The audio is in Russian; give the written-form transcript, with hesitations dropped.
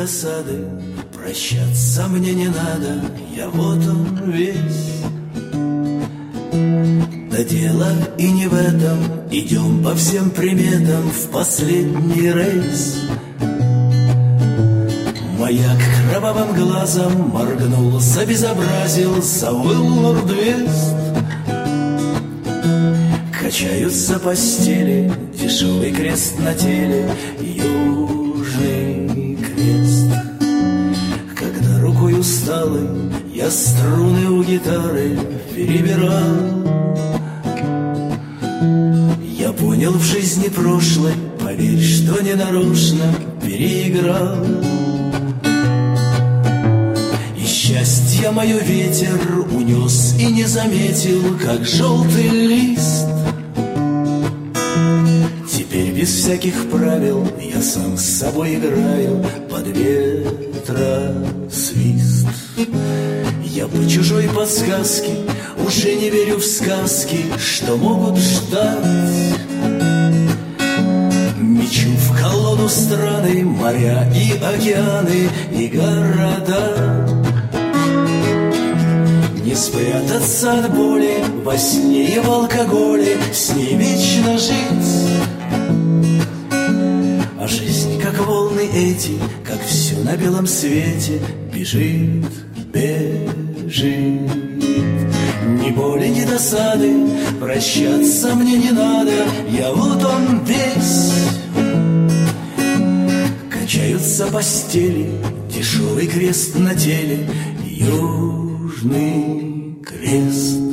досады, прощаться мне не надо, я вот он весь. Да дело и не в этом, идем по всем приметам в последний рейс. Маяк кровавым глазом моргнул, забезобразил, завыл Норд-Вест. Качаются постели, дешевый крест на теле, южный крест. Когда рукой усталой я струны у гитары перебирал, я понял в жизни прошлой, поверь, что ненарочно переиграл. И счастье мое ветер унес и не заметил, как желтый лист. Теперь без всяких правил я сам с собой играю под ветросвист. Я по чужой подсказке уже не верю в сказки, что могут ждать. Мечу в колоду страны, моря и океаны, и города. Не спрятаться от боли во сне и в алкоголе, с ней вечно жить. А жизнь, как волны эти, как все на белом свете, бежит, бежит. Ни боли, ни досады, прощаться мне не надо, я вот он весь. Качаются постели, дешевый крест на теле, южный крест.